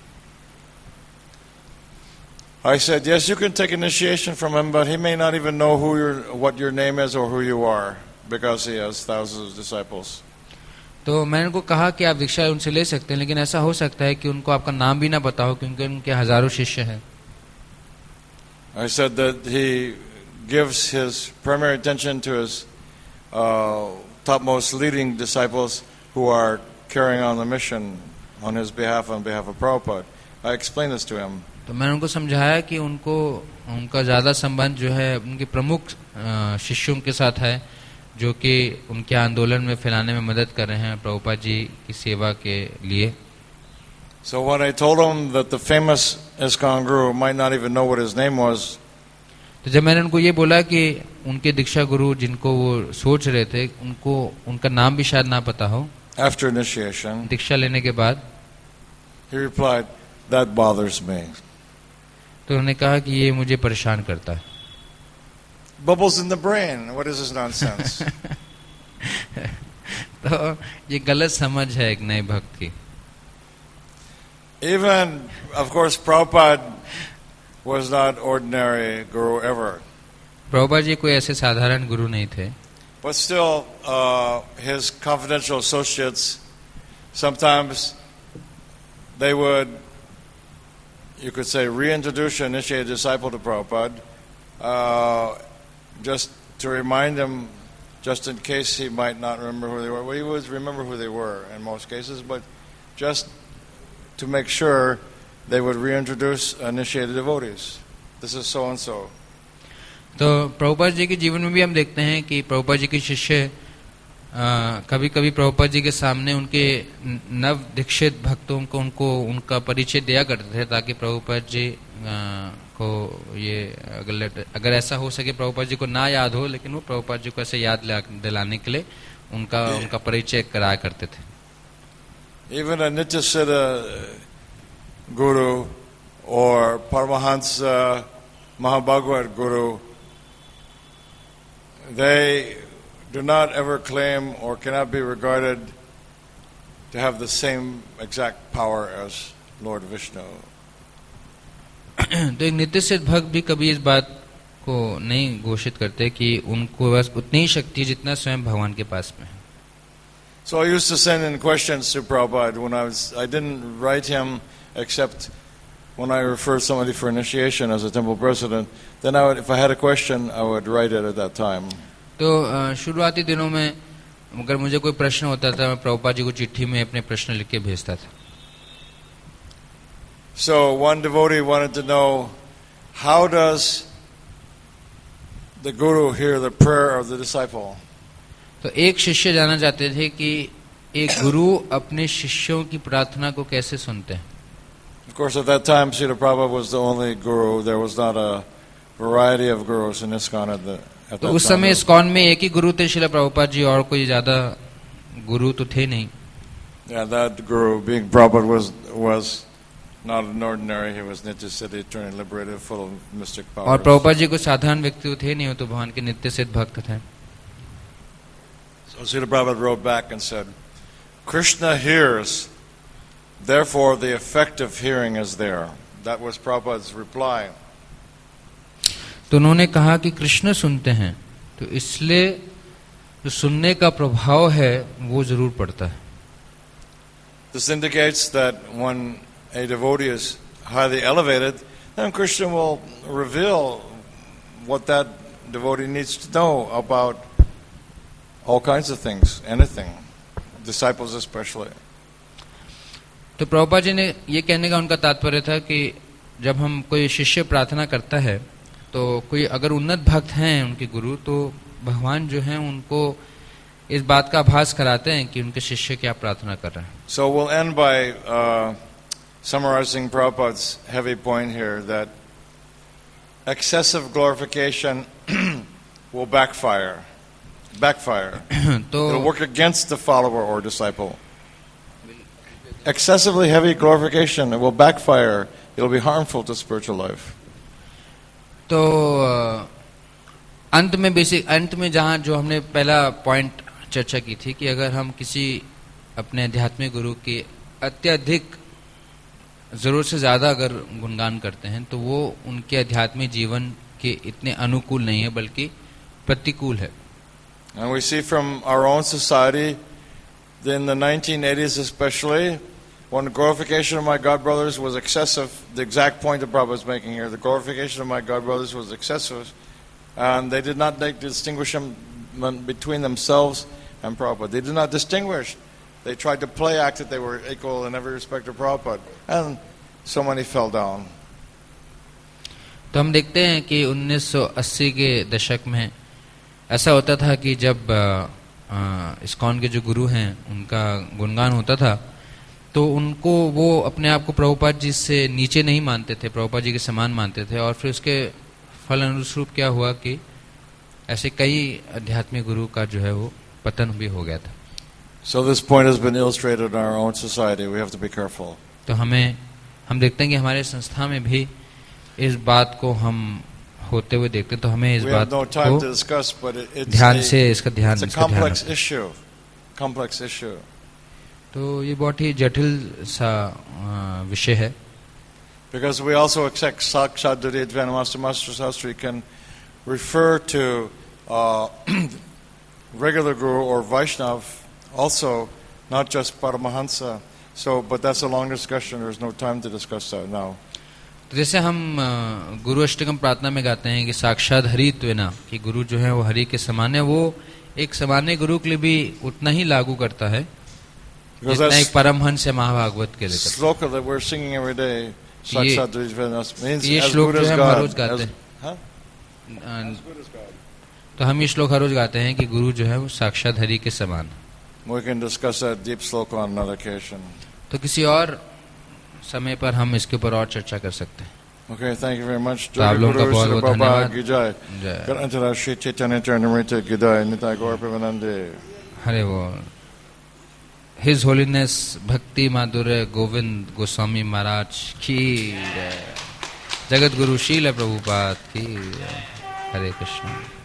I said, yes, you can take initiation from him, but he may not even know what your name is or who you are, because he has thousands of disciples. तो मैंने उनको कहा कि आप दीक्षा उनसे ले सकते हैं, लेकिन ऐसा हो सकता है कि उनको आपका नाम भी ना पता हो क्योंकि उनके हजारों शिष्य हैं. I said that he gives his primary attention to his topmost leading disciples who are carrying on the mission on his behalf, on behalf of Prabhupada. I explained this to him. तो मैंने उनको समझाया कि उनको उनका ज़्यादा संबंध जो है उनके प्रमुख शिष्यों के साथ है जो कि उनके आंदोलन में फैलाने में मदद कर रहे हैं प्रभुपाद जी की सेवा के लिए. So when I told him that the famous ISKCON guru might not even know what his name was, तो जब मैंने उनको ये बोला कि उनके दीक्षा गुरु जिनको वो सोच रहे थे उनको उनका नाम भी शायद ना पता हो after initiation, दीक्षा लेने के बाद, he replied, that bothers me. तो उन्होंने कहा कि ये मुझे परेशान करता है. Bubbles in the brain. What is this nonsense? तो ये गलत समझ है एक नए भक्त की. Even, of course, Prabhupada was not ordinary guru ever. Prabhupada ji कोई ऐसे साधारण गुरु नहीं थे. But still, his confidential associates, sometimes they would, you could say, reintroduce an initiated disciple to Prabhupada, just to remind him, just in case he might not remember who they were. Well, he would remember who they were in most cases, but just to make sure they would reintroduce initiated devotees. This is so-and-so. तो प्रभुपाद जी के जीवन में भी हम देखते हैं कि प्रभुपाद जी के शिष्य कभी कभी प्रभुपाद जी के सामने उनके नव दीक्षित भक्तों को उनका परिचय दिया करते थे ताकि प्रभुपाद जी को ये अगर ऐसा हो सके प्रभुपाद जी को ना याद हो, लेकिन वो प्रभुपाद जी को ऐसे याद दिलाने के लिए उनका परिचय कराया करते थे. Even a Nityasiddha guru or Paramahansa Mahabhagavad guru, they do not ever claim or cannot be regarded to have the same exact power as Lord Vishnu. तो एक नित्य सिद्ध भक्त भी कभी इस बात को नहीं घोषित करते कि उनको बस उतनी ही शक्ति जितना स्वयं भगवान के पास में है. So I used to send in questions to Prabhupada when I didn't write him except when I referred somebody for initiation as a temple president, then I would, if I had a question, I would write it at that time. तो शुरुआती दिनों में अगर मुझे कोई प्रश्न होता था, मैं प्रभुपाद जी को चिट्ठी में अपने प्रश्न लिख के भेजता था. So one devotee wanted to know, how does the guru hear the prayer of the disciple? तो एक शिष्य जानना चाहते थे कि एक गुरु अपने शिष्यों की प्रार्थना को कैसे सुनते हैं. Of course, at that time, Srila Prabhupada was the only guru. There was not a variety of gurus in ISKCON at that तो उस समय इस्कॉन में एक ही गुरु थे श्रील प्रभुपाद जी, और कोई ज्यादा गुरु तो थे नहीं. Yeah, that guru, being Prabhupada, was not an ordinary. He was Nitya Siddhi, eternally liberated, full of mystic powers. और प्रभुपाद जी को साधारण व्यक्ति तो थे नहीं, वो तो भगवान के नित्य सिद्ध भक्त थे. So Srila Prabhupada wrote back and said, Krishna hears, therefore the effect of hearing is there. That was Prabhupada's reply. तो उन्होंने कहा कि कृष्ण सुनते हैं, तो इसलिए जो सुनने का प्रभाव है वो जरूर पड़ता है. This indicates that when a devotee is highly elevated, then Krishna will reveal what that devotee needs to know about all kinds of things, anything, disciples especially. तो प्रभुपाद जी ने ये कहने का उनका तात्पर्य था कि जब हम कोई शिष्य प्रार्थना करता है, तो कोई अगर उन्नत भक्त हैं उनके गुरु, तो भगवान जो हैं उनको इस बात का आभास कराते हैं कि उनके शिष्य क्या प्रार्थना कर रहे हैं. So we'll end by summarizing Prabhupada's heavy point here, that excessive glorification will backfire. It'll work against the follower or disciple. Excessively heavy glorification will backfire. It'll be harmful to spiritual life. तो अंत में जहाँ जो हमने पहला point चर्चा की थी कि अगर हम किसी अपने आध्यात्मिक गुरु की अत्यधिक जरूरत से ज्यादा अगर गुणगान करते हैं, तो वो उनके आध्यात्मिक जीवन के इतने अनुकूल नहीं है, बल्कि प्रतिकूल है. And we see from our own society, in the 1980s especially, when the glorification of my God brothers was excessive, the exact point that Prabhupada is making here, the glorification of my God brothers was excessive, and they did not distinguish between themselves and Prabhupada. They did not distinguish. They tried to play act that they were equal in every respect to Prabhupada, and so many fell down. तो हम देखते हैं कि 1980 के दशक में ऐसा होता था कि जब इस्कॉन के जो गुरु हैं उनका गुणगान होता था, तो उनको वो अपने आप को प्रभुपाद जी से नीचे नहीं मानते थे, प्रभुपाद जी के समान मानते थे, और फिर उसके फल अनुरूप क्या हुआ कि ऐसे कई आध्यात्मिक गुरु का जो है वो पतन भी हो गया था. So this point has been illustrated in our own society. We have to be careful. तो हम देखते हैं कि हमारे संस्था में भी इस बात को हम होते हुए देखते हैं, तो हमें इस बात को ध्यान से इसका ध्यान complex issue. तो ये बहुत ही जटिल सा विषय है. Because we also accept Sakshat Dudidvan Master Sastri can refer to regular guru or Vaishnav also, not just Paramahansa. So, but that's a long discussion. There's no time to discuss that now. तो जैसे हम गुरु अष्टकम प्रार्थना में गाते हैं कि साक्षात हरित्वेना, कि गुरु जो है वो हरि के समान है, वो एक सामान्य गुरु के लिए भी उतना ही लागू करता है जितना एक परमहंस या महाभागवत के लिए. श्लोक that we're singing every day, साक्षात हरित्वेना, means ये श्लोक जो है हम हर रोज गाते हैं. तो हम ये श्लोक हर रोज गाते हैं कि गुरु जो है वो साक्षात हरि के समान. We can discuss that deep sloka on another occasion. तो किसी और समय पर हम इसके ऊपर और चर्चा कर सकते हैं. Okay, thank you very much. तो आप लोगों का बहुत बहुत धन्यवाद. हरे बोल. His Holiness भक्ति माधुर्य गोविंद गोस्वामी महाराज की जगत गुरु शील प्रभुपाद की. हरे कृष्ण.